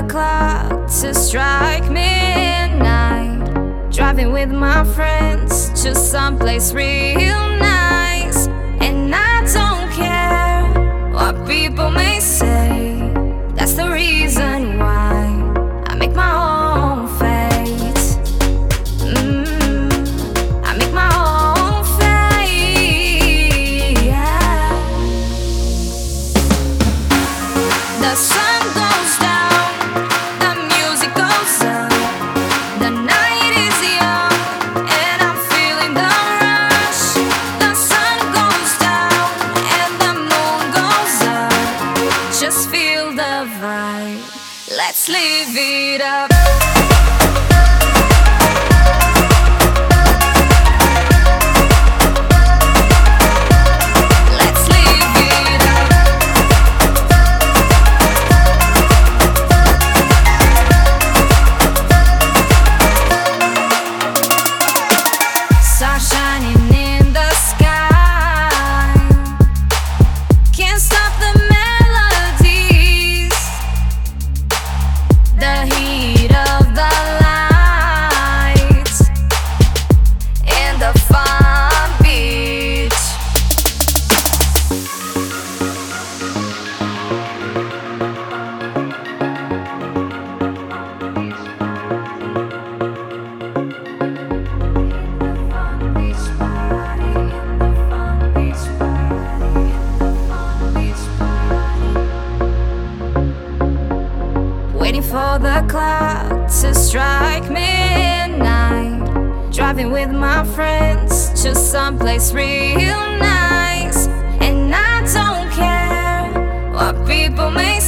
clock to strike midnight, driving with my friends to someplace real nice. And I don't care what people may say, that's the reason why I make my own fate. I make my own fate, yeah. The sun goes down, the music goes up, the night is young and I'm feeling the rush. The sun goes down and the moon goes up, just feel the vibe, let's live it up. Shining in the sky, can't stop the melodies, the heat of the lights in the fun beach. Waiting for the clock to strike midnight, driving with my friends to someplace real nice. And I don't care what people may